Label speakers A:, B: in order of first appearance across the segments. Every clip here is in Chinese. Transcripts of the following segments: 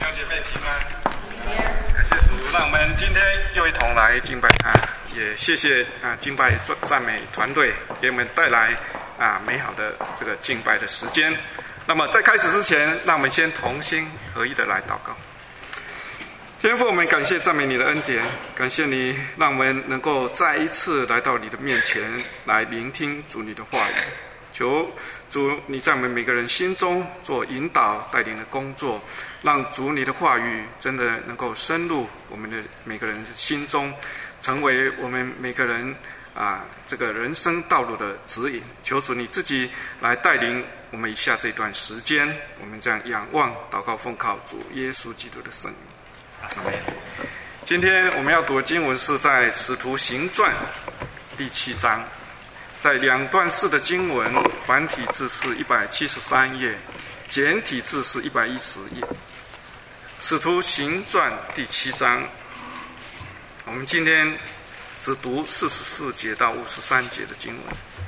A: 兄姐妹平安，感谢主，让我们今天又一同来敬拜他，也谢谢敬拜赞美团队给我们带来美好的这个敬拜的时间。那么在开始之前，让我们先同心合一的来祷告。天父，我们感谢赞美你的恩典，感谢你让我们能够再一次来到你的面前，来聆听主你的话语。求主你在我们每个人心中做引导带领的工作，让主你的话语真的能够深入我们的每个人的心中，成为我们每个人这个人生道路的指引。求主你自己来带领我们以下这段时间，我们这样仰望祷告奉靠主耶稣基督的圣名。阿们。今天我们要读的经文是在使徒行传第7章，在两段式的经文，繁体字是173页，简体字是110页。使徒行传第7章，我们今天只读44节到53节的经文。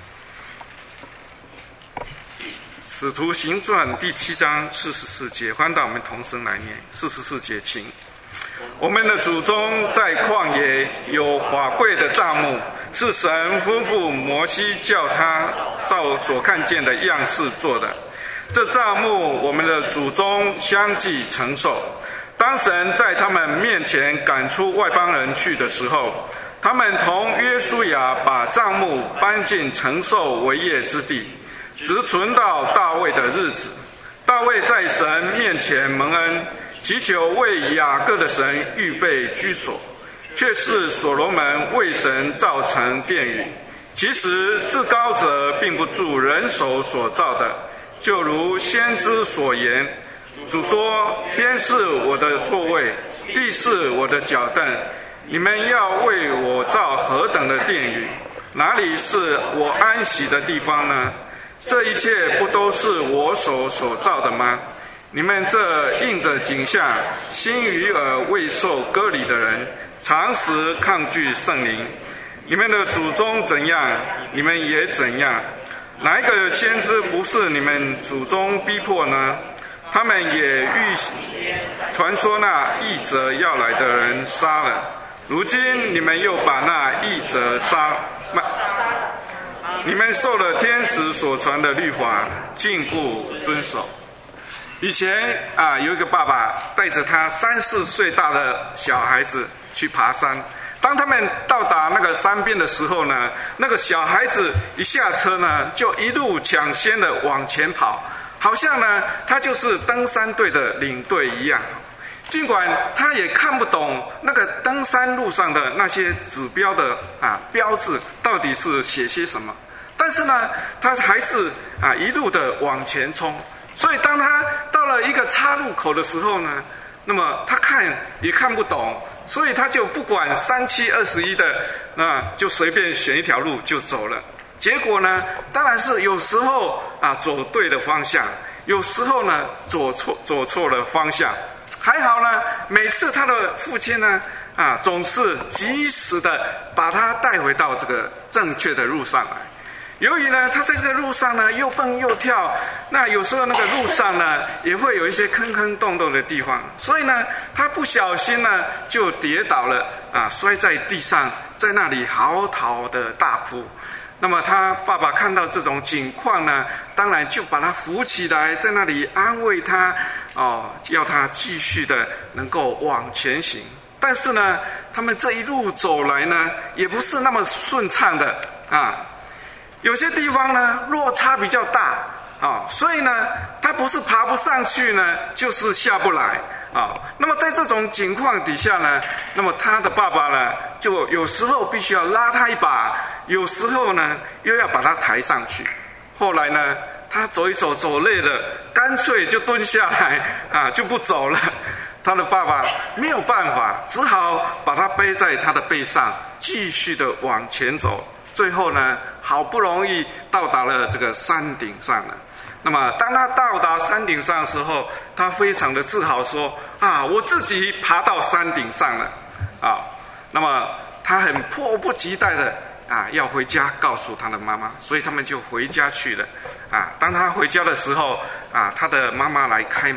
A: 使徒行传第7章44节，欢迎我们同声来念。44节，请。我们的祖宗在旷野有法柜的帐幕，是神吩咐摩西叫他照所看见的样式做的。这帐幕我们的祖宗相继承受。当神在他们面前赶出外邦人去的时候，他们同约书亚把帐幕搬进承受为业之地，直存到大卫的日子。大卫在神面前蒙恩，祈求为雅各的神预备居所，却是所罗门为神造成殿宇。其实至高者并不住人手所造的，就如先知所言，主说：天是我的座位，地是我的脚凳，你们要为我造何等的殿宇？哪里是我安息的地方呢？这一切不都是我手所造的吗？你们这应着景象，心与耳未受割礼的人，常时抗拒圣灵。你们的祖宗怎样，你们也怎样。哪一个先知不是你们祖宗逼迫呢？他们也预传说那义者要来的人杀了，如今你们又把那义者杀。你们受了天使所传的律法，竟不遵守。以前有一个爸爸带着他3、4岁大的小孩子去爬山。当他们到达那个山边的时候呢，那个小孩子一下车呢，就一路抢先的往前跑，好像呢他就是登山队的领队一样。尽管他也看不懂那个登山路上的那些指标的标志到底是写些什么，但是呢他还是一路的往前冲。所以当他到了一个岔路口的时候呢，那么他看也看不懂，所以他就不管37、21的就随便选一条路就走了。结果呢，当然是有时候走对的方向，有时候呢走错了方向。还好呢，每次他的父亲呢总是及时的把他带回到这个正确的路上来。由于呢他在这个路上呢又蹦又跳，那有时候那个路上呢也会有一些坑坑洞洞的地方，所以呢他不小心呢就跌倒了摔在地上，在那里嚎啕的大哭。那么他爸爸看到这种情况呢，当然就把他扶起来，在那里安慰他要他继续的能够往前行。但是呢他们这一路走来呢也不是那么顺畅的有些地方呢落差比较大所以呢他不是爬不上去呢，就是下不来那么在这种情况底下呢，那么他的爸爸呢就有时候必须要拉他一把，有时候呢又要把他抬上去。后来呢他走一走走累了，干脆就蹲下来就不走了。他的爸爸没有办法，只好把他背在他的背上，继续的往前走。最后呢好不容易到达了这个山顶上了。那么当他到达山顶上的时候，他非常的自豪说我自己爬到山顶上了那么他很迫不及待的要回家告诉他的妈妈，所以他们就回家去了当他回家的时候他的妈妈来开门，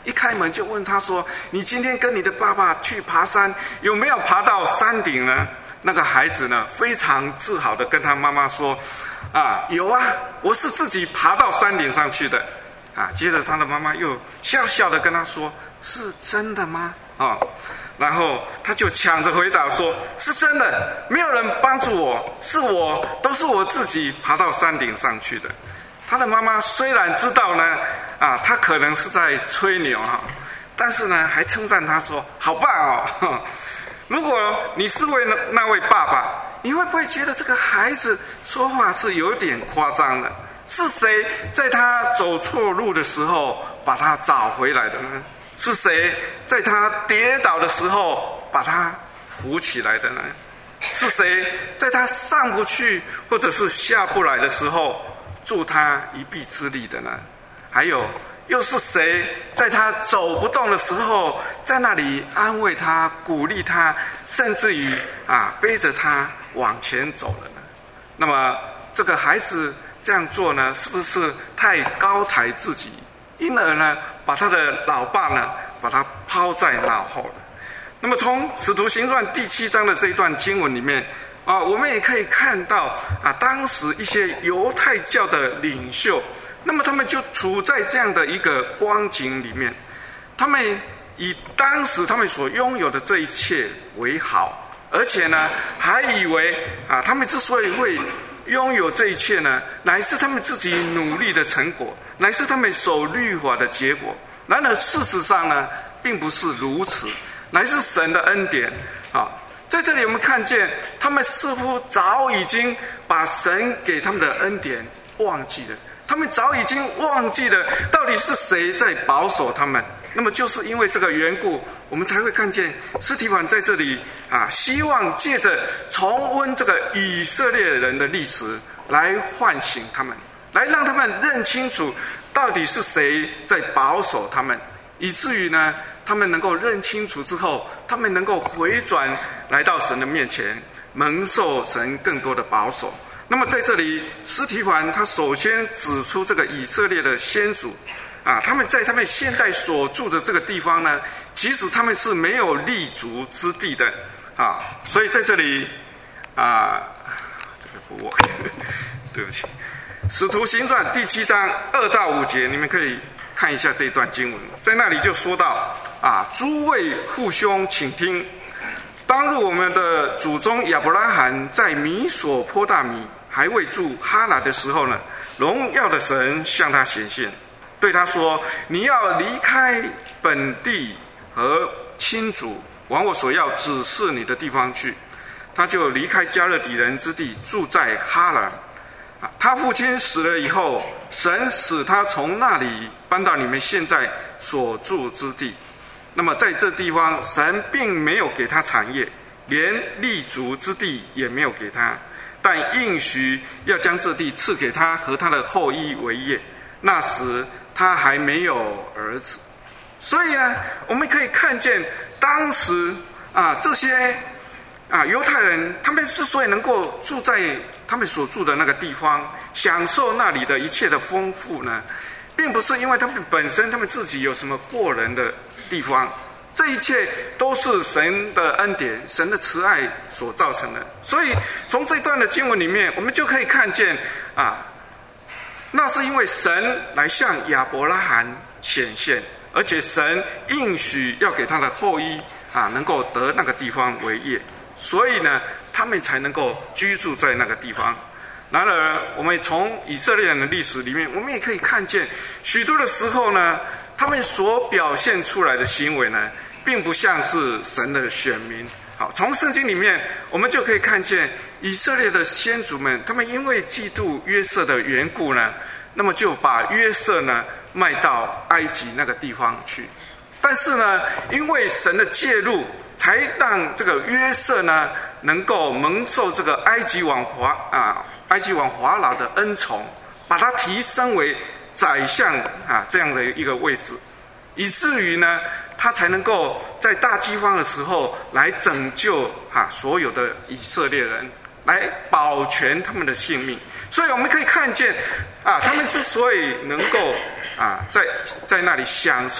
A: 一开门就问他说：“你今天跟你的爸爸去爬山，有没有爬到山顶呢？”那个孩子呢，非常自豪的跟他妈妈说：“有啊，我是自己爬到山顶上去的。”接着他的妈妈又笑笑的跟他说：“是真的吗？”然后他就抢着回答说：“是真的，没有人帮助我，都是我自己爬到山顶上去的。”他的妈妈虽然知道呢，他可能是在吹牛但是呢，还称赞他说：“好棒哦！”如果你是那位爸爸，你会不会觉得这个孩子说话是有点夸张的？是谁在他走错路的时候把他找回来的呢？是谁在他跌倒的时候把他扶起来的呢？是谁在他上不去或者是下不来的时候助他一臂之力的呢？还有，又是谁在他走不动的时候在那里安慰他、鼓励他，甚至于背着他往前走了呢？那么这个孩子这样做呢，是不是太高抬自己，因而呢把他的老爸呢把他抛在脑后了？那么从使徒行传第7章的这一段经文里面我们也可以看到当时一些犹太教的领袖，那么他们就处在这样的一个光景里面，他们以当时他们所拥有的这一切为好，而且呢还以为他们之所以会拥有这一切呢，乃是他们自己努力的成果，乃是他们守律法的结果。然而事实上呢，并不是如此，乃是神的恩典在这里我们看见，他们似乎早已经把神给他们的恩典忘记了，他们早已经忘记了到底是谁在保守他们。那么就是因为这个缘故，我们才会看见司提反在这里希望借着重温这个以色列人的历史，来唤醒他们，来让他们认清楚到底是谁在保守他们，以至于呢他们能够认清楚之后，他们能够回转来到神的面前，蒙受神更多的保守。那么在这里，司提反他首先指出这个以色列的先祖他们在他们现在所住的这个地方呢，其实他们是没有立足之地的所以在这里这个不对不起，使徒行传第7章2到5节，你们可以看一下这一段经文，在那里就说到诸位父兄请听，当日我们的祖宗亚伯拉罕在米索波大米还未住哈兰的时候呢，荣耀的神向他显现，对他说：“你要离开本地和亲族，往我所要指示你的地方去。”他就离开加勒底人之地，住在哈兰。他父亲死了以后，神使他从那里搬到你们现在所住之地。那么在这地方，神并没有给他产业，连立足之地也没有给他，但应许要将这地赐给他和他的后裔为业。那时他还没有儿子。所以呢，我们可以看见当时这些犹太人，他们之所以能够住在他们所住的那个地方，享受那里的一切的丰富呢，并不是因为他们本身他们自己有什么过人的地方，这一切都是神的恩典、神的慈爱所造成的。所以从这段的经文里面，我们就可以看见那是因为神来向亚伯拉罕显现，而且神应许要给他的后裔能够得那个地方为业，所以呢他们才能够居住在那个地方。然而我们从以色列人的历史里面，我们也可以看见许多的时候呢，他们所表现出来的行为呢，并不像是神的选民。好，从圣经里面我们就可以看见以色列的先祖们，他们因为嫉妒约瑟的缘故呢，那么就把约瑟呢卖到埃及那个地方去。但是呢，因为神的介入，才让这个约瑟呢能够蒙受这个埃及王法老的恩宠，把他提升为宰相这样的一个位置，以至于呢他才能够在大饥荒的时候来拯救所有的以色列人，来保全他们的性命。所以我们可以看见他们之所以能够在那里享受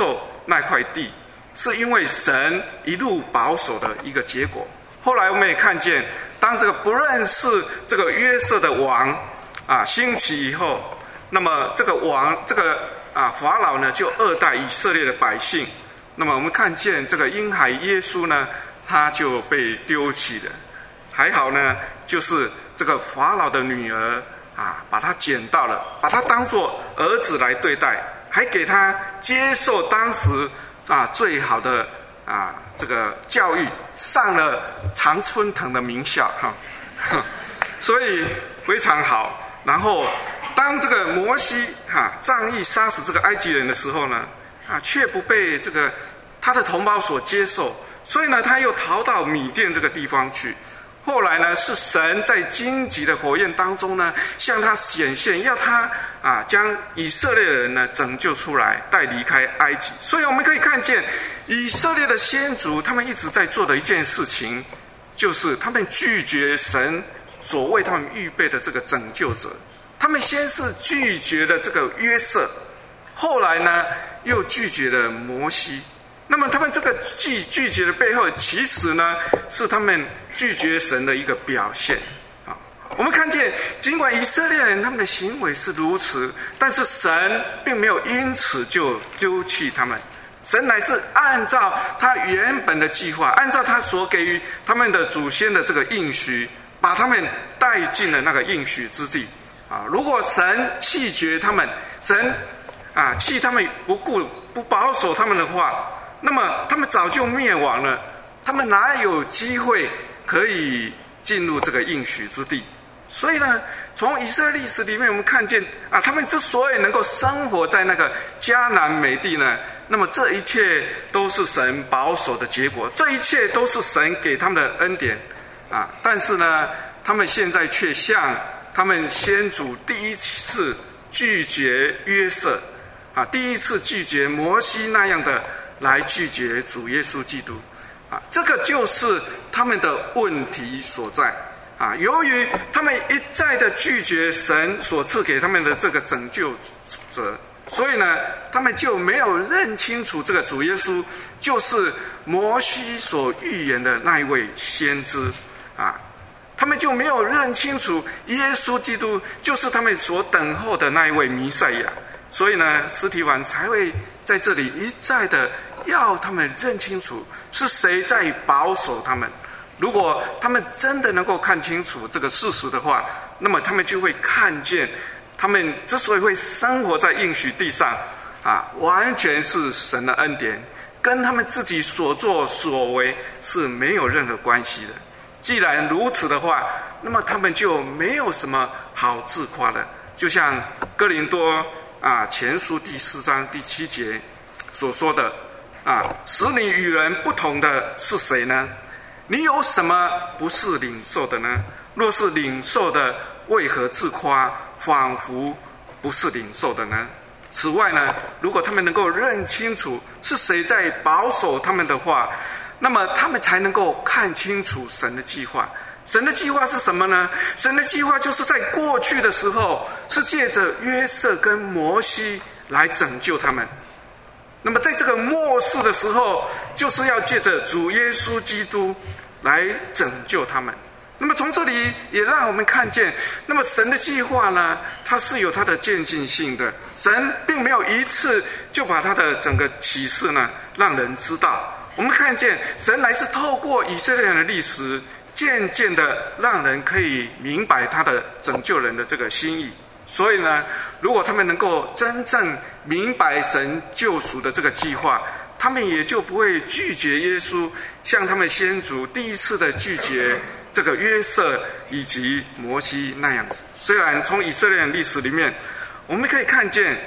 A: 那块地，是因为神一路保守的一个结果。后来我们也看见，当这个不认识这个约瑟的王兴起以后，那么这个王法老呢就恶待以色列的百姓。那么我们看见这个婴孩耶稣呢，他就被丢弃了。还好呢，就是这个法老的女儿把他捡到了，把他当作儿子来对待，还给他接受当时最好的这个教育，上了常春藤的名校所以非常好。然后当这个摩西仗义杀死这个埃及人的时候呢，却不被这个他的同胞所接受，所以呢，他又逃到米甸这个地方去。后来呢，是神在荆棘的火焰当中呢，向他显现，要他将以色列人呢拯救出来，带离开埃及。所以我们可以看见，以色列的先祖他们一直在做的一件事情，就是他们拒绝神所为他们预备的这个拯救者。他们先是拒绝了这个约瑟，后来呢又拒绝了摩西。那么他们这个拒绝的背后，其实呢是他们拒绝神的一个表现。我们看见，尽管以色列人他们的行为是如此，但是神并没有因此就丢弃他们。神乃是按照他原本的计划，按照他所给予他们的祖先的这个应许，把他们带进了那个应许之地。如果神弃绝他们，神弃他们不保守他们的话，那么他们早就灭亡了，他们哪有机会可以进入这个应许之地？所以呢，从以色列历史里面我们看见他们之所以能够生活在那个迦南美地呢，那么这一切都是神保守的结果，这一切都是神给他们的恩典但是呢，他们现在却像他们先祖第一次拒绝约瑟第一次拒绝摩西那样的来拒绝主耶稣基督这个就是他们的问题所在由于他们一再的拒绝神所赐给他们的这个拯救者，所以呢，他们就没有认清楚这个主耶稣就是摩西所预言的那一位先知他们就没有认清楚耶稣基督就是他们所等候的那一位弥赛亚。所以呢，司提反才会在这里一再的要他们认清楚是谁在保守他们。如果他们真的能够看清楚这个事实的话，那么他们就会看见，他们之所以会生活在应许地上完全是神的恩典，跟他们自己所作所为是没有任何关系的。既然如此的话，那么他们就没有什么好自夸的。就像哥林多前书第4章第7节所说的使你与人不同的是谁呢？你有什么不是领受的呢？若是领受的，为何自夸，仿佛不是领受的呢？此外呢，如果他们能够认清楚是谁在保守他们的话，那么他们才能够看清楚神的计划。神的计划是什么呢？神的计划就是在过去的时候，是借着约瑟跟摩西来拯救他们。那么在这个末世的时候，就是要借着主耶稣基督来拯救他们。那么从这里也让我们看见，那么神的计划呢，它是有它的渐进性的。神并没有一次就把他的整个启示呢让人知道。我们看见神乃是透过以色列人的历史，渐渐的让人可以明白他的拯救人的这个心意。所以呢，如果他们能够真正明白神救赎的这个计划，他们也就不会拒绝耶稣，像他们先祖第一次的拒绝这个约瑟以及摩西那样子。虽然从以色列人历史里面我们可以看见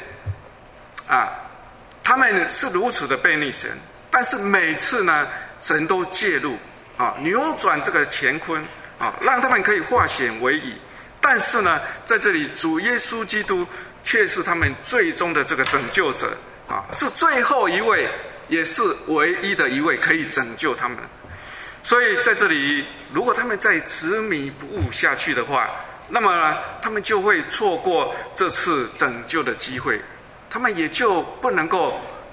A: 他们是如此的背逆神，但是每次呢，神都介入扭转这个乾坤让他们可以化险为夷。但是呢，在这里主耶稣基督却是他们最终的这个拯救者是最后一位，也是唯一的一位可以拯救他们。所以在这里，如果他们再执迷不悟下去的话，那么呢，他们就会错过这次拯救的机会，他们也就不能够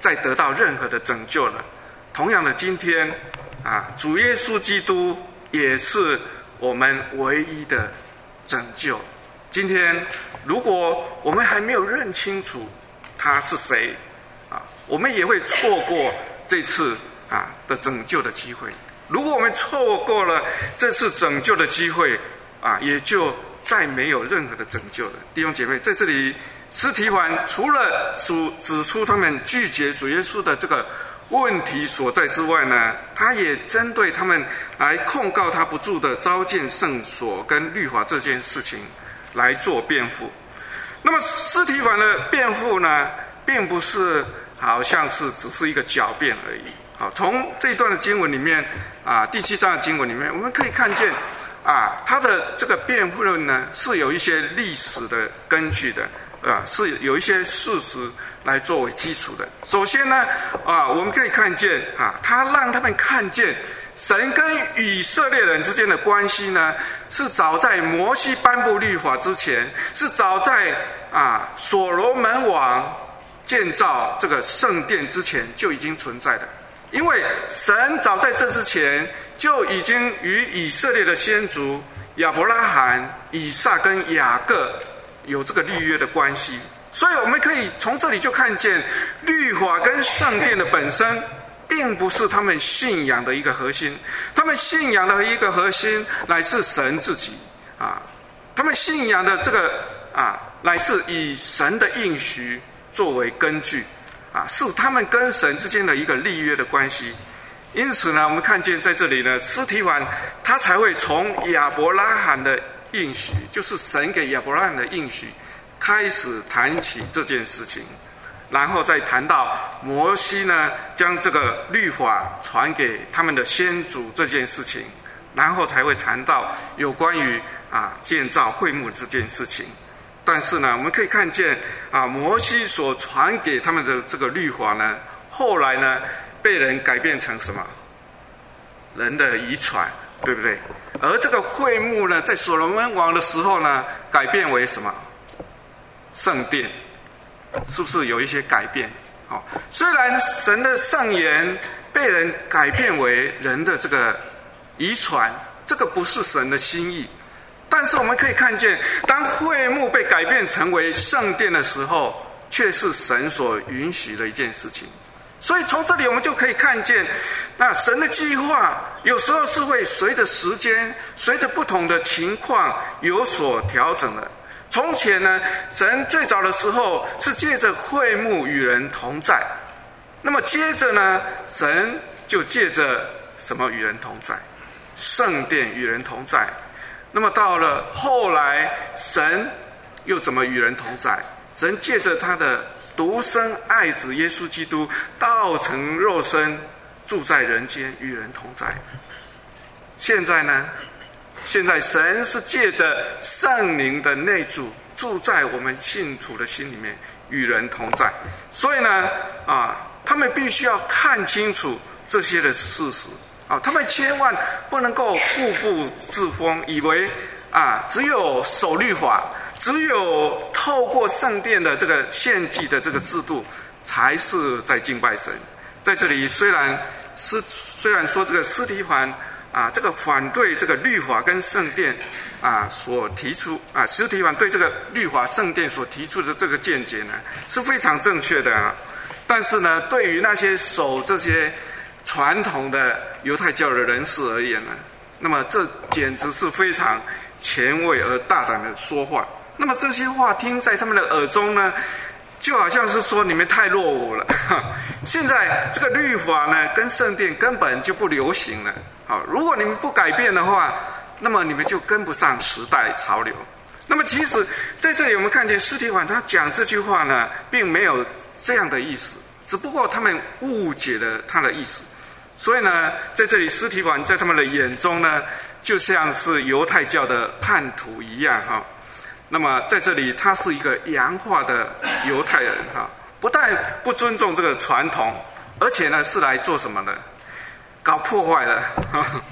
A: 再得到任何的拯救了。同样的，今天主耶稣基督也是我们唯一的拯救。今天如果我们还没有认清楚他是谁我们也会错过这次的拯救的机会。如果我们错过了这次拯救的机会也就再没有任何的拯救了。弟兄姐妹，在这里司提反除了指出他们拒绝主耶稣的这个问题所在之外呢，他也针对他们来控告他不住的召见圣所跟律法这件事情来做辩护。那么司提反的辩护呢，并不是好像是只是一个狡辩而已。从这一段的经文里面第7章的经文里面，我们可以看见他的这个辩护论呢，是有一些历史的根据的，是有一些事实来作为基础的。首先呢，我们可以看见他让他们看见神跟以色列人之间的关系呢，是早在摩西颁布律法之前，是早在所罗门王建造这个圣殿之前就已经存在的。因为神早在这之前就已经与以色列的先祖亚伯拉罕、以撒跟雅各有这个立约的关系，所以我们可以从这里就看见律法跟圣殿的本身并不是他们信仰的一个核心，他们信仰的一个核心乃是神自己他们信仰的这个乃是以神的应许作为根据是他们跟神之间的一个立约的关系。因此呢，我们看见在这里呢，司提反他才会从亚伯拉罕的应许，就是神给亚伯拉罕的应许开始谈起这件事情，然后再谈到摩西呢将这个律法传给他们的先祖这件事情，然后才会谈到有关于建造会幕这件事情。但是呢，我们可以看见摩西所传给他们的这个律法呢，后来呢被人改变成什么？人的遗传，对不对？而这个会幕呢，在所罗门王的时候呢，改变为什么？圣殿，是不是有一些改变？虽然神的圣言被人改变为人的这个遗传，这个不是神的心意。但是我们可以看见，当会幕被改变成为圣殿的时候，却是神所允许的一件事情。所以从这里我们就可以看见，那神的计划有时候是会随着时间、随着不同的情况有所调整的。从前呢，神最早的时候是借着会幕与人同在，那么接着呢，神就借着什么与人同在？圣殿与人同在。那么到了后来，神又怎么与人同在？神借着他的独生爱子耶稣基督道成肉身，住在人间，与人同在。现在呢？现在神是借着圣灵的内住，住在我们信徒的心里面，与人同在。所以呢，他们必须要看清楚这些的事实。他们千万不能够固步自封，以为只有守律法，只有透过圣殿的这个献祭的这个制度，才是在敬拜神。在这里，虽然说这个司提反这个反对这个律法跟圣殿所提出司提反对这个律法圣殿所提出的这个见解呢，是非常正确的但是呢，对于那些守这些传统的犹太教的人士而言呢，那么这简直是非常前卫而大胆的说话。那么这些话听在他们的耳中呢，就好像是说你们太落伍了。现在这个律法呢跟圣殿根本就不流行了。如果你们不改变的话，那么你们就跟不上时代潮流。那么其实在这里我们看见司提反他讲这句话呢，并没有这样的意思，只不过他们误解了他的意思。所以呢，在这里司提反在他们的眼中呢，就像是犹太教的叛徒一样那么在这里他是一个洋化的犹太人不但不尊重这个传统，而且呢是来做什么的？搞破坏的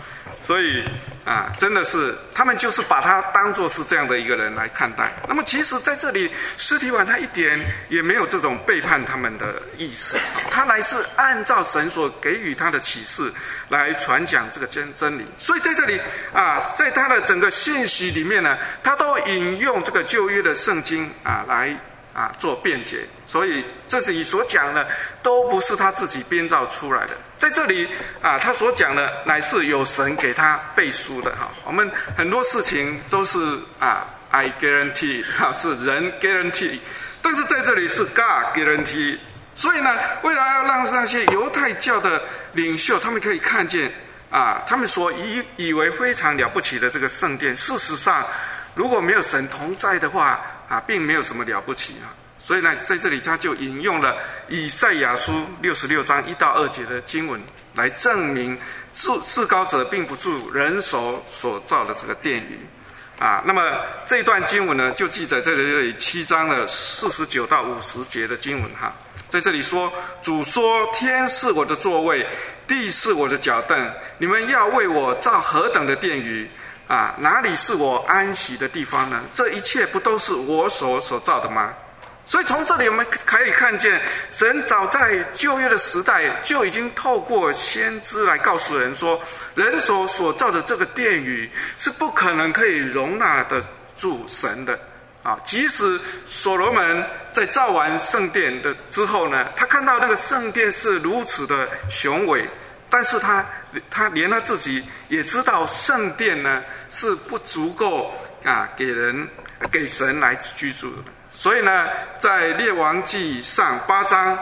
A: 所以真的是他们就是把他当作是这样的一个人来看待。那么其实在这里，司提反他一点也没有这种背叛他们的意思，他乃是按照神所给予他的启示来传讲这个真理。所以在这里在他的整个信息里面呢，他都引用这个旧约的圣经来做辩解。所以这里所讲的都不是他自己编造出来的，在这里他所讲的乃是有神给他背书的哈。我们很多事情都是I guarantee 是人 guarantee， 但是在这里是 God guarantee。所以呢，为了要让那些犹太教的领袖他们可以看见他们所以为非常了不起的这个圣殿，事实上如果没有神同在的话并没有什么了不起所以呢，在这里他就引用了以赛亚书66章1到2节的经文，来证明至高者并不住人手所造的这个殿宇那么这一段经文呢，就记载在这里7章的49到50节的经文在这里说，主说，天是我的座位，地是我的脚凳，你们要为我造何等的殿宇哪里是我安息的地方呢？这一切不都是我所造的吗？所以从这里我们可以看见，神早在旧约的时代就已经透过先知来告诉人说，人所造的这个殿宇是不可能可以容纳得住神的即使所罗门在造完圣殿的之后呢，他看到那个圣殿是如此的雄伟，但是他连他自己也知道圣殿呢是不足够给神来居住的。所以呢，在列王纪上8章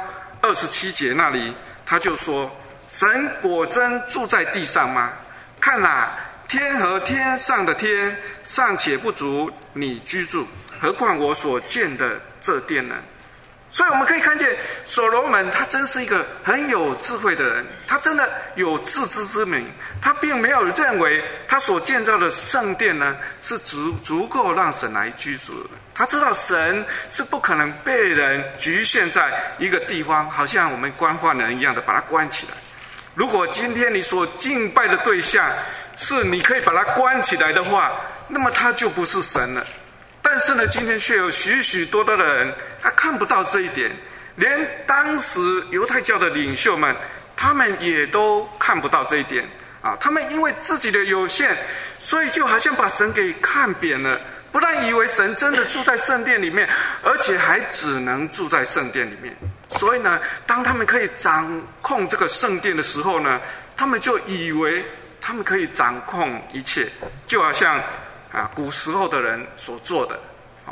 A: 27节那里，他就说，神果真住在地上吗？看天和天上的天尚且不足你居住，何况我所建的这殿呢？所以我们可以看见，所罗门他真是一个很有智慧的人，他真的有自知之明，他并没有认为他所建造的圣殿呢是足够让神来居住的。他知道神是不可能被人局限在一个地方，好像我们关犯人一样的把他关起来。如果今天你所敬拜的对象是你可以把他关起来的话，那么他就不是神了。但是呢，今天却有许许多多的人他看不到这一点，连当时犹太教的领袖们他们也都看不到这一点他们因为自己的有限，所以就好像把神给看扁了，不但以为神真的住在圣殿里面，而且还只能住在圣殿里面。所以呢，当他们可以掌控这个圣殿的时候呢，他们就以为他们可以掌控一切，就好像古时候的人所做的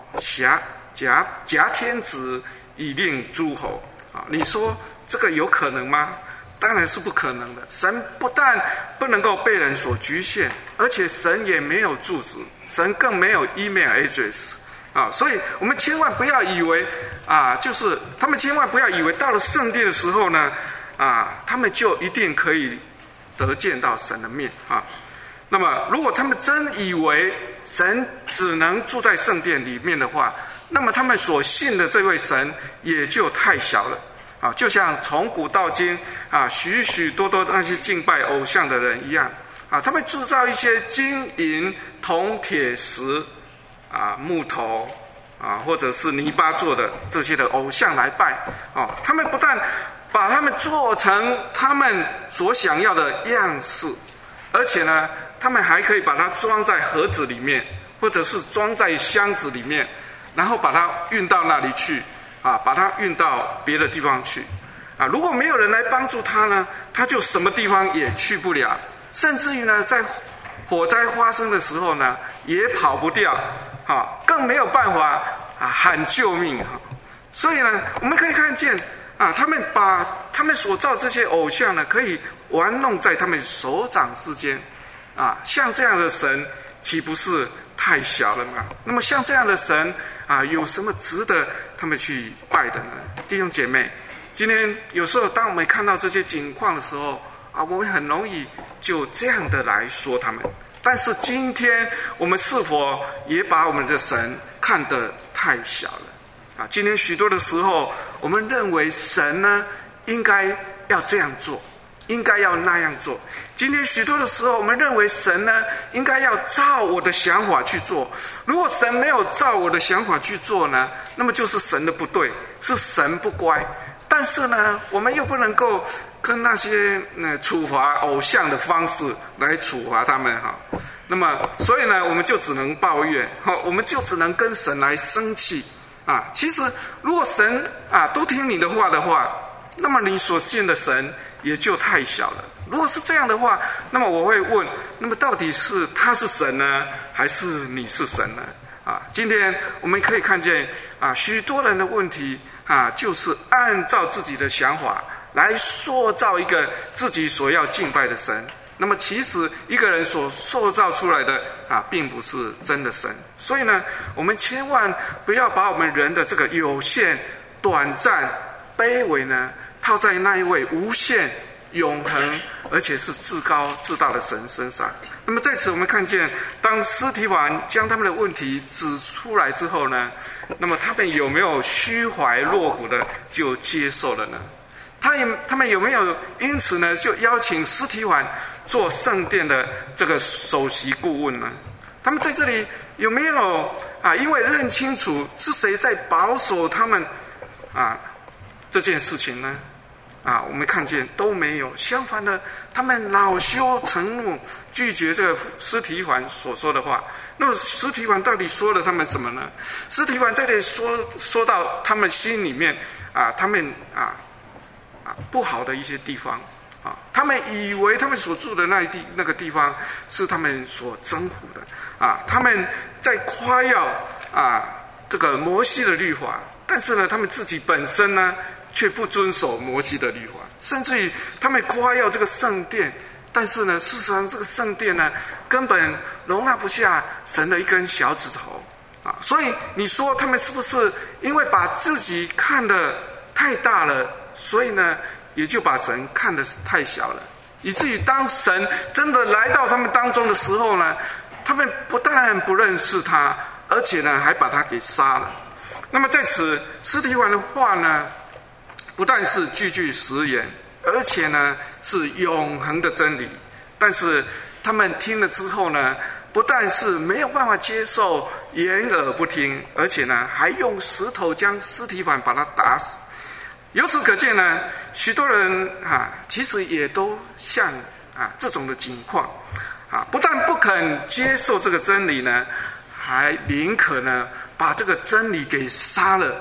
A: 挟天子以令诸侯你说这个有可能吗？当然是不可能的。神不但不能够被人所局限，而且神也没有住址，神更没有 email address所以我们千万不要以为就是他们千万不要以为到了圣殿的时候呢他们就一定可以得见到神的面那么如果他们真以为神只能住在圣殿里面的话，那么他们所信的这位神也就太小了就像从古到今许许多多那些敬拜偶像的人一样他们制造一些金银铜铁石木头或者是泥巴做的这些的偶像来拜他们不但把他们做成他们所想要的样式，而且呢他们还可以把它装在盒子里面，或者是装在箱子里面，然后把它运到那里去把它运到别的地方去如果没有人来帮助他呢，他就什么地方也去不了，甚至于呢在火灾发生的时候呢也跑不掉更没有办法喊救命所以呢我们可以看见他们把他们所造这些偶像呢可以玩弄在他们手掌之间像这样的神岂不是太小了吗？那么像这样的神有什么值得他们去拜的呢？弟兄姐妹，今天有时候当我们看到这些情况的时候我们很容易就这样的来说他们。但是今天我们是否也把我们的神看得太小了今天许多的时候我们认为神呢应该要这样做， 应该要那样做。今天许多的时候，我们认为神呢，应该要照我的想法去做。如果神没有照我的想法去做呢，那么就是神的不对，是神不乖。但是呢，我们又不能够跟那些处罚偶像的方式来处罚他们哈。那么，所以呢，我们就只能抱怨哈，我们就只能跟神来生气啊。其实，如果神啊都听你的话的话，那么你所信的神也就太小了。如果是这样的话，那么我会问：那么到底是他是神呢，还是你是神呢？啊，今天我们可以看见啊，许多人的问题啊，就是按照自己的想法来塑造一个自己所要敬拜的神。那么其实一个人所塑造出来的啊，并不是真的神。所以呢，我们千万不要把我们人的这个有限、短暂、卑微呢，套在那一位无限、永恒而且是至高至大的神身上。那么在此我们看见，当司提反将他们的问题指出来之后呢，那么他们有没有虚怀若谷的就接受了呢？他们有没有因此呢就邀请司提反做圣殿的这个首席顾问呢？他们在这里有没有啊，因为认清楚是谁在保守他们啊这件事情呢？啊，我们看见都没有。相反的，他们恼羞成怒，拒绝这个司提反所说的话。那么司提反到底说了他们什么呢？司提反在这里说到他们心里面啊，他们不好的一些地方啊，他们以为他们所住的那个地方是他们所征服的啊，他们在夸耀啊这个摩西的律法，但是呢，他们自己本身呢却不遵守摩西的律法，甚至于他们夸耀这个圣殿，但是呢，事实上这个圣殿呢根本容纳不下神的一根小指头啊，所以你说他们是不是因为把自己看得太大了，所以呢也就把神看得太小了，以至于当神真的来到他们当中的时候呢，他们不但不认识他，而且呢还把他给杀了。那么在此司提反的话呢，不但是句句实言，而且呢是永恒的真理。但是他们听了之后呢，不但是没有办法接受，掩耳不听，而且呢还用石头将司提反把他打死。由此可见呢，许多人其实也都像这种的情况不但不肯接受这个真理呢，还宁可呢把这个真理给杀了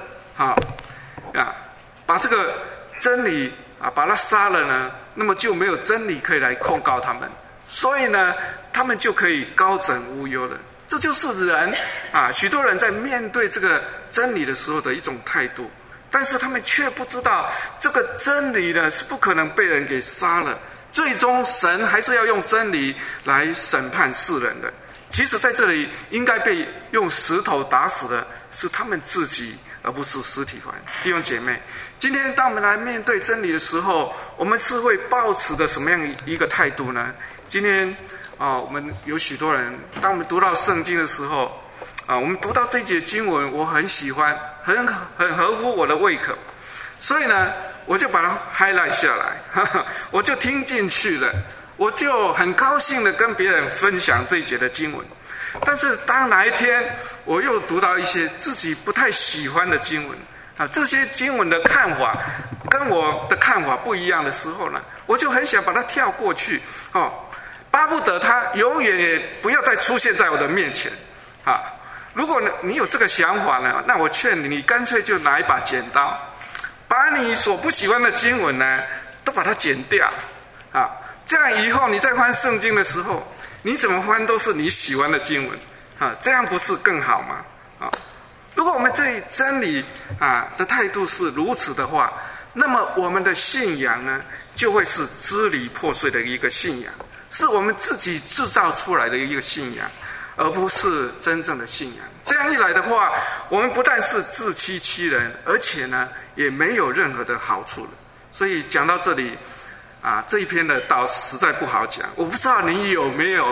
A: 把这个真理把它杀了呢，那么就没有真理可以来控告他们，所以呢他们就可以高枕无忧了。这就是人许多人在面对这个真理的时候的一种态度，但是他们却不知道这个真理呢是不可能被人给杀了，最终神还是要用真理来审判世人的。其实在这里应该被用石头打死的是他们自己，而不是司提反。弟兄姐妹，今天当我们来面对真理的时候，我们是会抱持的什么样一个态度呢？今天我们有许多人，当我们读到圣经的时候我们读到这一节经文，我很喜欢，很合乎我的胃口，所以呢我就把它 highlight 下来我就听进去了，我就很高兴的跟别人分享这一节的经文。但是当哪一天我又读到一些自己不太喜欢的经文这些经文的看法跟我的看法不一样的时候呢，我就很想把它跳过去巴不得它永远也不要再出现在我的面前如果你有这个想法呢，那我劝你干脆就拿一把剪刀，把你所不喜欢的经文呢都把它剪掉这样以后你再翻圣经的时候，你怎么翻都是你喜欢的经文这样不是更好吗如果我们对真理的态度是如此的话，那么我们的信仰呢就会是支离破碎的一个信仰，是我们自己制造出来的一个信仰，而不是真正的信仰。这样一来的话，我们不但是自欺欺人，而且呢也没有任何的好处了。所以讲到这里这一篇的道实在不好讲，我不知道你有没有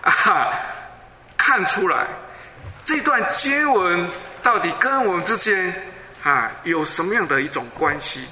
A: 看出来这段经文到底跟我们之间有什么样的一种关系。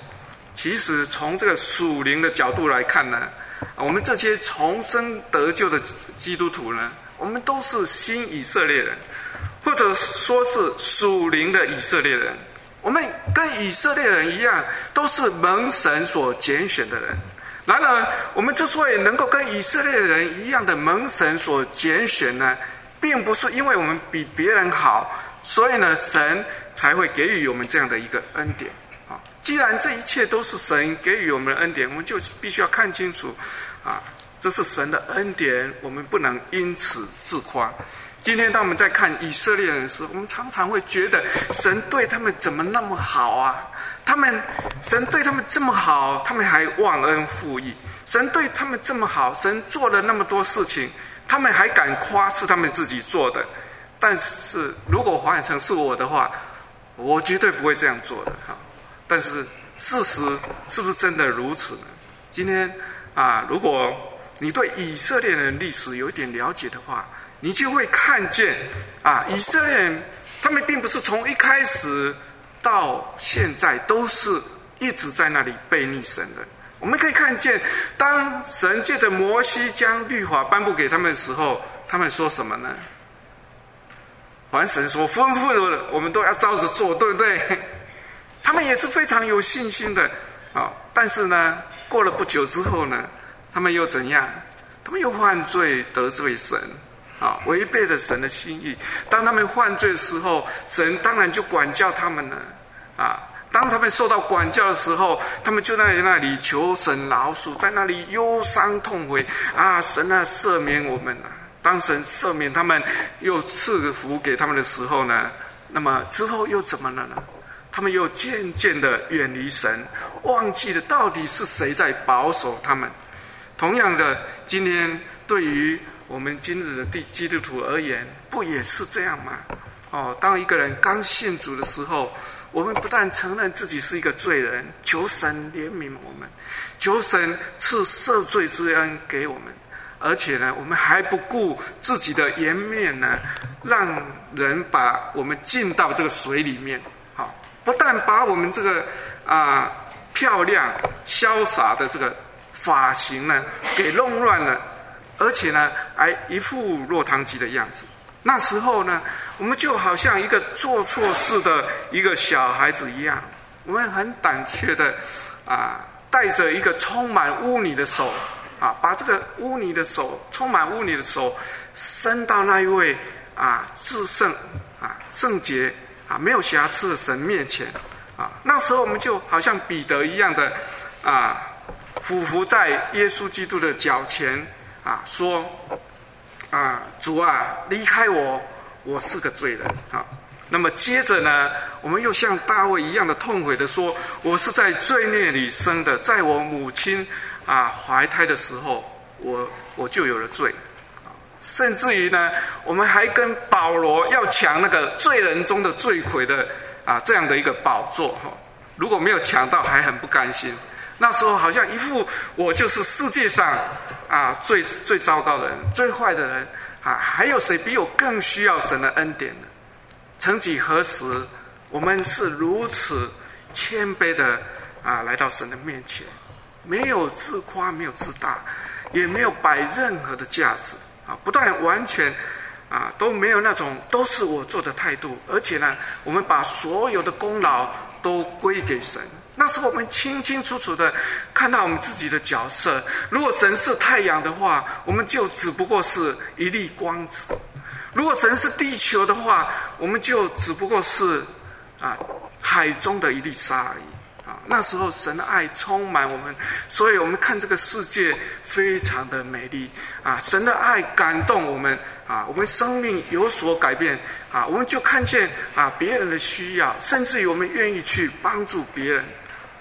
A: 其实从这个属灵的角度来看呢，我们这些重生得救的基督徒呢，我们都是新以色列人，或者说是属灵的以色列人。我们跟以色列人一样，都是蒙神所拣选的人。然而，我们之所以能够跟以色列人一样的蒙神所拣选呢，并不是因为我们比别人好，所以呢，神才会给予我们这样的一个恩典。既然这一切都是神给予我们的恩典，我们就必须要看清楚，这是神的恩典，我们不能因此自夸。今天当我们在看以色列人的时候，我们常常会觉得神对他们怎么那么好啊？神对他们这么好，他们还忘恩负义。神对他们这么好，神做了那么多事情，他们还敢夸是他们自己做的。但是如果换成是我的话，我绝对不会这样做的。但是事实是不是真的如此呢？今天如果你对以色列人的历史有一点了解的话，你就会看见以色列人他们并不是从一开始到现在都是一直在那里悖逆神的。我们可以看见，当神借着摩西将律法颁布给他们的时候，他们说什么呢？凡神所吩咐的，我们都要照着做，对不对？他们也是非常有信心的但是呢，过了不久之后呢，他们又怎样？他们又犯罪，得罪神违背了神的心意。当他们犯罪的时候，神当然就管教他们了当他们受到管教的时候，他们就在那里求神饶恕，在那里忧伤痛悔神赦免我们当神赦免他们，又赐福给他们的时候呢，那么之后又怎么了呢？他们又渐渐的远离神，忘记了到底是谁在保守他们。同样的，今天对于我们今日的基督徒而言，不也是这样吗？当一个人刚信主的时候，我们不但承认自己是一个罪人，求神怜悯我们，求神赐赦罪之恩给我们，而且呢，我们还不顾自己的颜面呢，让人把我们浸到这个水里面。不但把我们这个漂亮潇洒的这个发型呢给弄乱了，而且呢还一副落汤鸡的样子。那时候呢，我们就好像一个做错事的一个小孩子一样，我们很胆怯的带着一个充满污泥的手把这个污泥的手，充满污泥的手伸到那一位至圣圣洁没有瑕疵的神面前那时候我们就好像彼得一样的俯伏在耶稣基督的脚前说主离开我，我是个罪人那么接着呢，我们又像大卫一样的痛悔的说，我是在罪孽里生的，在我母亲怀胎的时候，我就有了罪。甚至于呢，我们还跟保罗要抢那个罪人中的罪魁的这样的一个宝座如果没有抢到，还很不甘心。那时候好像一副我就是世界上最糟糕的人，最坏的人还有谁比我更需要神的恩典呢？曾几何时，我们是如此谦卑的来到神的面前，没有自夸，没有自大，也没有摆任何的架子不但完全都没有那种都是我做的态度，而且呢，我们把所有的功劳都归给神。那时候我们清清楚楚的看到我们自己的角色，如果神是太阳的话，我们就只不过是一粒光子；如果神是地球的话，我们就只不过是海中的一粒沙而已。那时候神的爱充满我们，所以我们看这个世界非常的美丽神的爱感动我们我们生命有所改变我们就看见别人的需要，甚至于我们愿意去帮助别人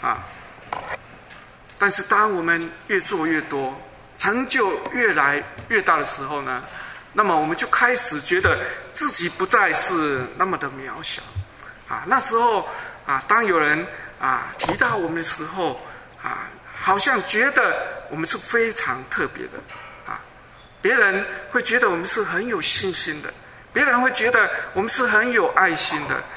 A: 但是当我们越做越多，成就越来越大的时候呢，那么我们就开始觉得自己不再是那么的渺小那时候当有人提到我们的时候好像觉得我们是非常特别的别人会觉得我们是很有信心的，别人会觉得我们是很有爱心的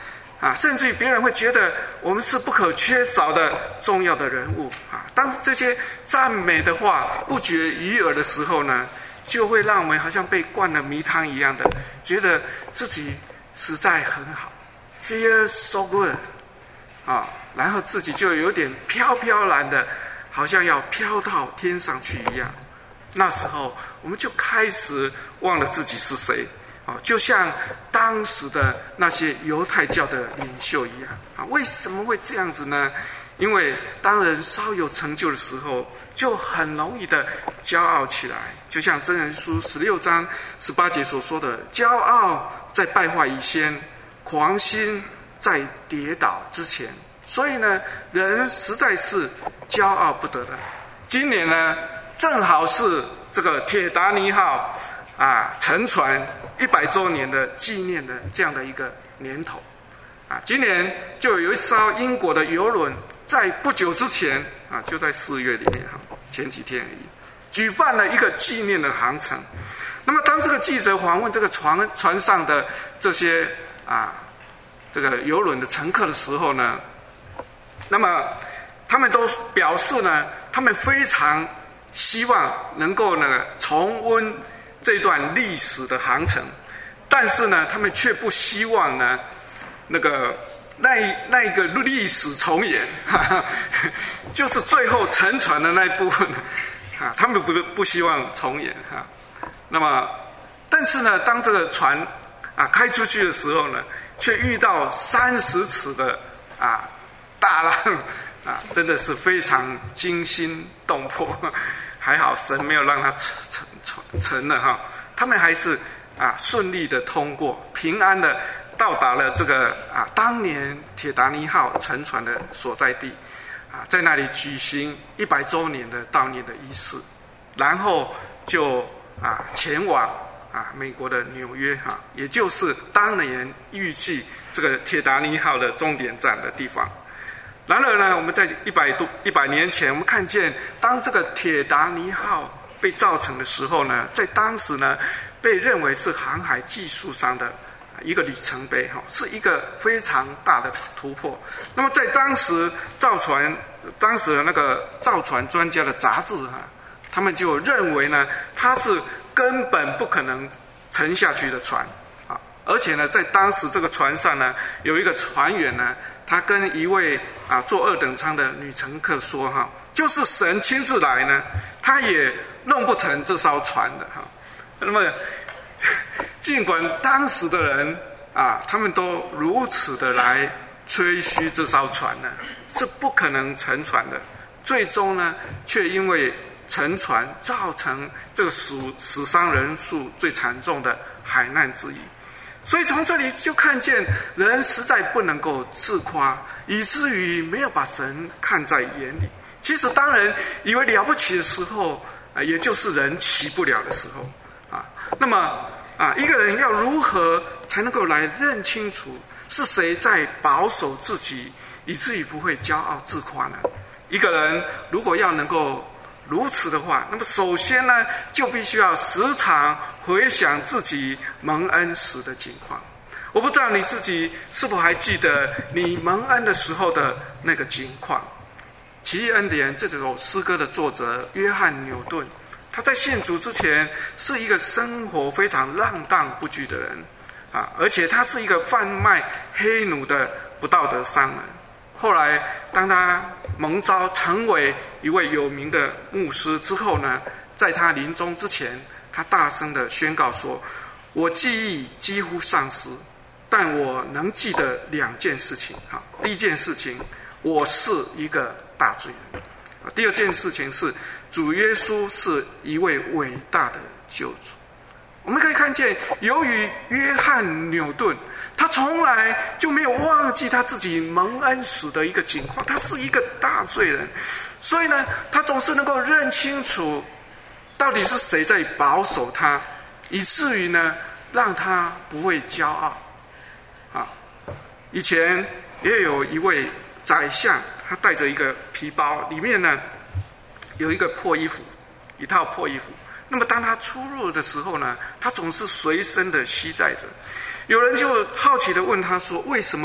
A: 甚至于别人会觉得我们是不可缺少的重要的人物当这些赞美的话不绝于耳的时候呢，就会让我们好像被灌了迷汤一样的，觉得自己实在很好 ，feel so good 然后自己就有点飘飘然的，好像要飘到天上去一样。那时候我们就开始忘了自己是谁就像当时的那些犹太教的领袖一样为什么会这样子呢？因为当人稍有成就的时候，就很容易的骄傲起来，就像箴言书16章18节所说的：“骄傲在败坏以先，狂心在跌倒之前。”所以呢，人实在是骄傲不得的。今年呢，正好是这个铁达尼号沉船100周年的纪念的这样的一个年头今年就有一艘英国的邮轮在不久之前就在4月里面前几天而已，举办了一个纪念的航程。那么当这个记者访问这个船上的这些这个邮轮的乘客的时候呢，那么他们都表示呢，他们非常希望能够呢重温这段历史的航程，但是呢，他们却不希望呢那一个历史重演，就是最后沉船的那一部分他们不希望重演那么，但是呢，当这个船开出去的时候呢，却遇到30尺的大浪真的是非常惊心动魄。还好神没有让它沉了他们还是顺利的通过，平安的到达了这个当年铁达尼号沉船的所在地在那里举行100周年的悼念的仪式，然后就前往美国的纽约也就是当年预计这个铁达尼号的终点站的地方。然而呢，我们在100年前，我们看见当这个铁达尼号被造成的时候呢，在当时呢，被认为是航海技术上的一个里程碑是一个非常大的突破。那么在当时当时的那个造船专家的杂志他们就认为呢，它是根本不可能沉下去的船而且呢，在当时这个船上呢，有一个船员呢，他跟一位坐2等舱的女乘客说就是神亲自来呢，他也弄不成这艘船的那么尽管当时的人他们都如此的来吹嘘这艘船呢是不可能沉船的，最终呢，却因为沉船造成这个死伤人数最惨重的海难之一。所以从这里就看见人实在不能够自夸，以至于没有把神看在眼里。其实当人以为了不起的时候也就是人起不了的时候那么一个人要如何才能够来认清楚是谁在保守自己，以至于不会骄傲自夸呢？一个人如果要能够如此的话，那么首先呢，就必须要时常回想自己蒙恩时的情况。我不知道你自己是否还记得你蒙恩的时候的那个情况。奇异恩典这首诗歌的作者约翰纽顿，他在信主之前是一个生活非常浪荡不拘的人而且他是一个贩卖黑奴的不道德商人。后来当他蒙召成为一位有名的牧师之后呢，在他临终之前，他大声的宣告说：我记忆几乎丧失，但我能记得2件事情第一件事情，我是一个大罪人；第二件事情是主耶稣是一位伟大的救主。我们可以看见，由于约翰纽顿他从来就没有忘记他自己蒙恩时的一个情况，他是一个大罪人，所以呢，他总是能够认清楚到底是谁在保守他，以至于呢，让他不会骄傲以前也有一位宰相，他带着一个皮包，里面呢有一个破衣服，一套破衣服。那么当他出入的时候呢，他总是随身的携带着。有人就好奇的问他说：为什么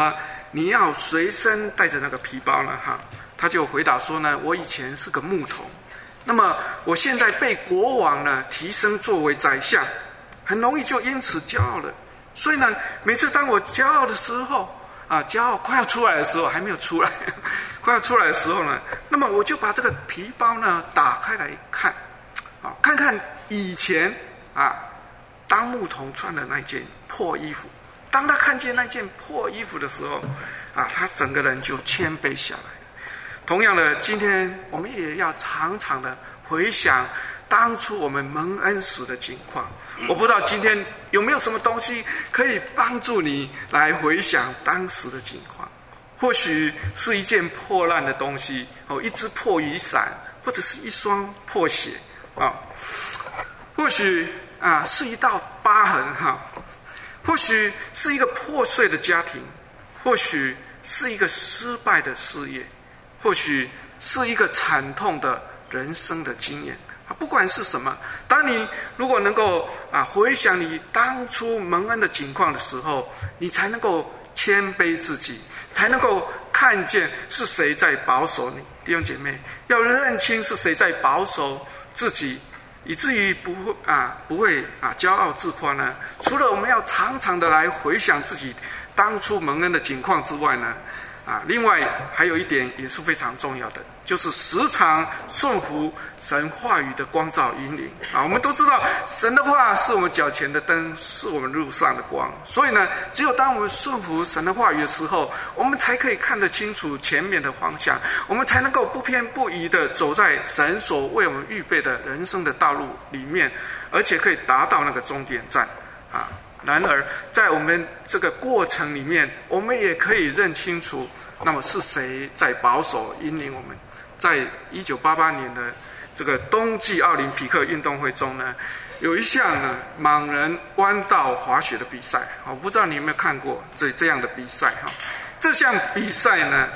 A: 你要随身带着那个皮包呢？他就回答说呢，我以前是个牧童，那么我现在被国王呢提升作为宰相，很容易就因此骄傲了。所以呢，每次当我骄傲的时候，骄傲快要出来的时候，还没有出来，快要出来的时候呢，那么我就把这个皮包呢打开来看，看看以前当牧童穿的那件破衣服。当他看见那件破衣服的时候，他整个人就谦卑下来。同样的，今天我们也要常常的回想当初我们蒙恩时的情况。我不知道今天有没有什么东西可以帮助你来回想当时的情况。或许是一件破烂的东西，一只破雨伞，或者是一双破鞋，或许是一道疤痕，或许是一个破碎的家庭，或许是一个失败的事业，或许是一个惨痛的人生的经验。不管是什么，当你如果能够回想你当初蒙恩的情况的时候，你才能够谦卑自己，才能够看见是谁在保守你。弟兄姐妹，要认清是谁在保守自己，以至于不会骄傲自夸呢？除了我们要常常的来回想自己当初蒙恩的情况之外呢，另外还有一点也是非常重要的，就是时常顺服神话语的光照引领。我们都知道神的话是我们脚前的灯，是我们路上的光。所以呢，只有当我们顺服神的话语的时候，我们才可以看得清楚前面的方向，我们才能够不偏不倚的走在神所为我们预备的人生的道路里面，而且可以达到那个终点站。然而在我们这个过程里面，我们也可以认清楚，那么是谁在保守引领我们。在1988年的这个冬季奥林匹克运动会中呢，有一项呢盲人弯道滑雪的比赛，我不知道你有没有看过这样的比赛。这项比赛呢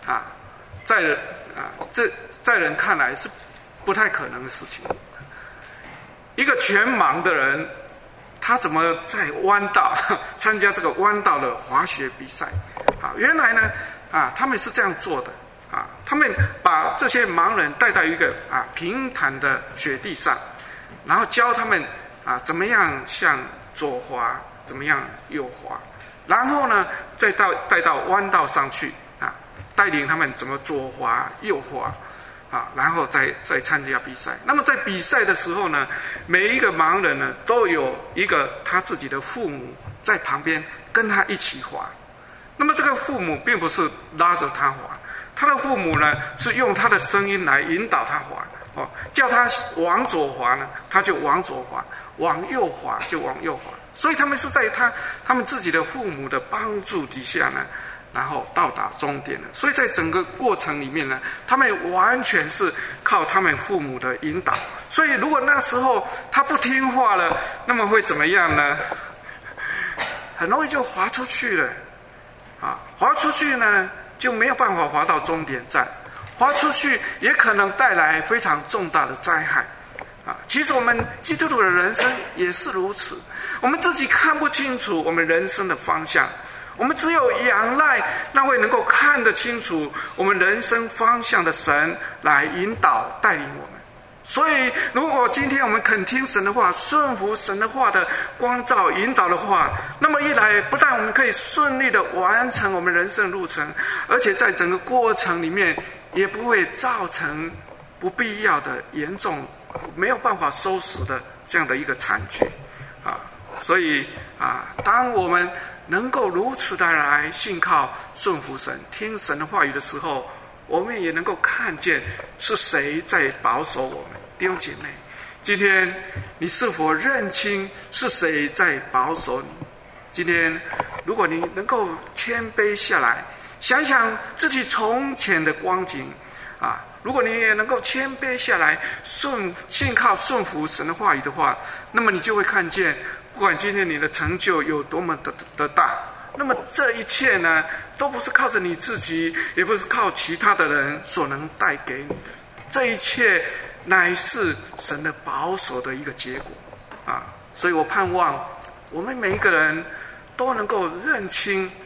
A: 在人看来是不太可能的事情。一个全盲的人，他怎么在弯道参加这个弯道的滑雪比赛？原来呢他们是这样做的。他们把这些盲人带到一个平坦的雪地上，然后教他们怎么样向左滑，怎么样右滑，然后呢再带到弯道上去带领他们怎么左滑右滑然后再参加比赛。那么在比赛的时候呢，每一个盲人呢都有一个他自己的父母在旁边跟他一起滑。那么这个父母并不是拉着他滑，他的父母呢是用他的声音来引导他滑，叫他往左滑呢，他就往左滑；往右滑就往右滑。所以他们是在他们自己的父母的帮助底下呢，然后到达终点了。所以在整个过程里面呢，他们完全是靠他们父母的引导。所以如果那时候他不听话了，那么会怎么样呢？很容易就滑出去了。滑出去呢就没有办法滑到终点站，滑出去也可能带来非常重大的灾害。其实我们基督徒的人生也是如此，我们自己看不清楚我们人生的方向，我们只有仰赖那位能够看得清楚我们人生方向的神来引导带领我们。所以如果今天我们肯听神的话，顺服神的话的光照引导的话，那么一来不但我们可以顺利的完成我们人生路程，而且在整个过程里面也不会造成不必要的严重没有办法收拾的这样的一个惨剧。所以当我们能够如此的来信靠顺服神，听神的话语的时候，我们也能够看见是谁在保守我们。弟兄姐妹，今天你是否认清是谁在保守你？今天如果你能够谦卑下来，想想自己从前的光景如果你也能够谦卑下来，信靠顺服神的话语的话，那么你就会看见，不管今天你的成就有多么的大，那么这一切呢，都不是靠着你自己，也不是靠其他的人所能带给你的，这一切乃是神的保守的一个结果所以我盼望我们每一个人都能够认清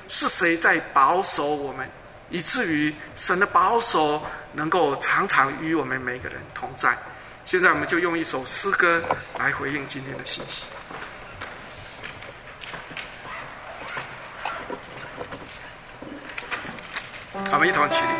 A: 是谁在保守我们，以至于神的保守能够常常与我们每个人同在。现在我们就用一首诗歌来回应今天的信息。我们一同起立。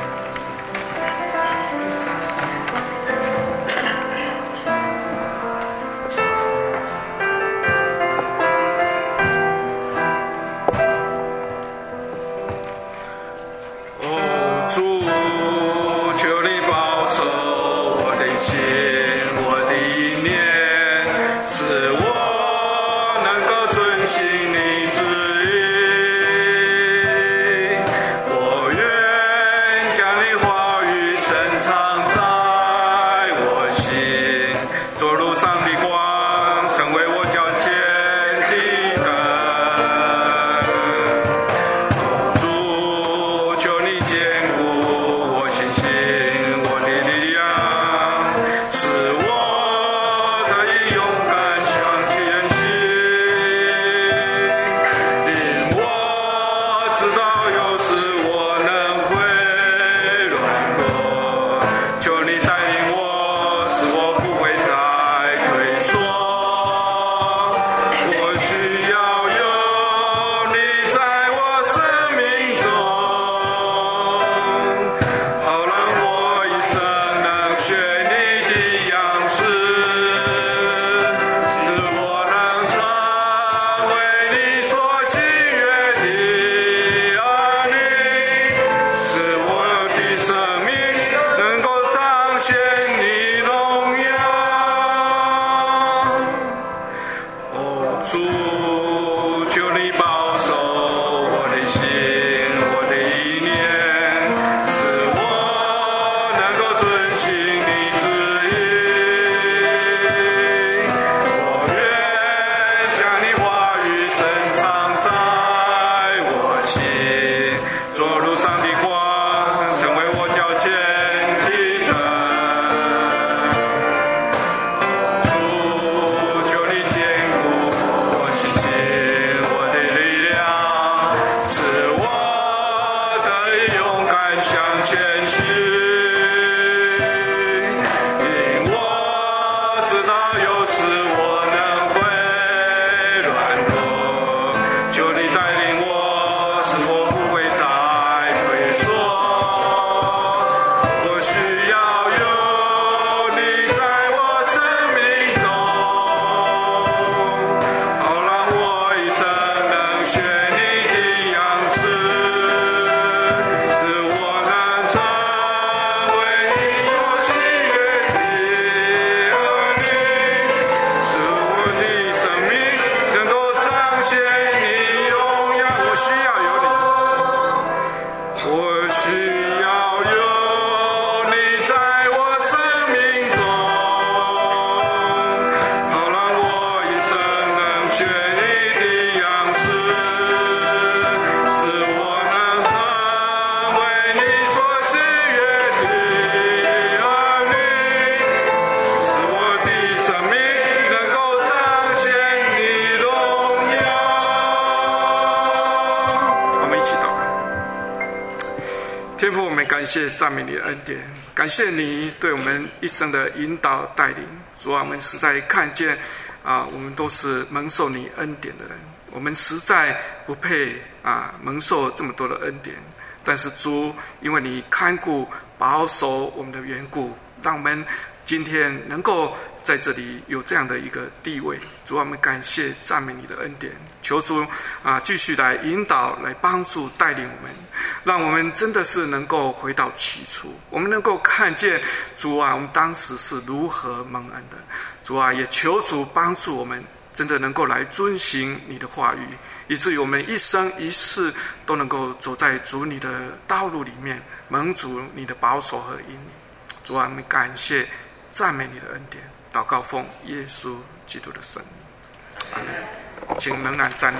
A: 感谢赞美你的恩典，感谢你对我们一生的引导带领。主啊，我们实在看见我们都是蒙受你恩典的人，我们实在不配蒙受这么多的恩典。但是主，因为你看顾保守我们的缘故，让我们今天能够在这里有这样的一个地位。主啊，我们感谢赞美你的恩典，求主继续来引导，来帮助带领我们，让我们真的是能够回到起初，我们能够看见主啊，我们当时是如何蒙恩的。主啊，也求主帮助我们真的能够来遵行你的话语，以至于我们一生一世都能够走在主你的道路里面，蒙主你的保守和引领。主啊，我们感谢赞美你的恩典，祷告奉耶稣基督的圣名，阿们。请仍然站立。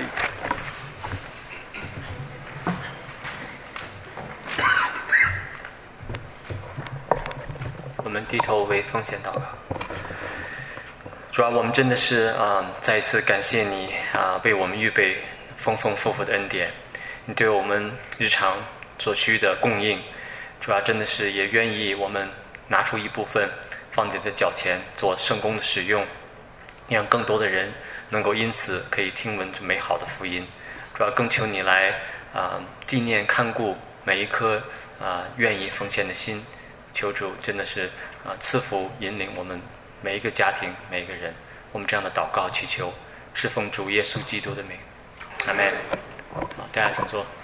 B: 我们低头为奉献祷告。主啊，我们真的是再一次感谢你为我们预备丰丰富富的恩典， 你对我们日常所需的供应。主要真的是也愿意我们拿出一部分放在你的脚前做圣工的使用，让更多的人能够因此可以听闻这美好的福音。主要更求你来纪念看顾每一颗愿意奉献的心。求主真的是赐福引领我们每一个家庭每一个人。我们这样的祷告祈求是奉主耶稣基督的名，阿们。好，大家请坐。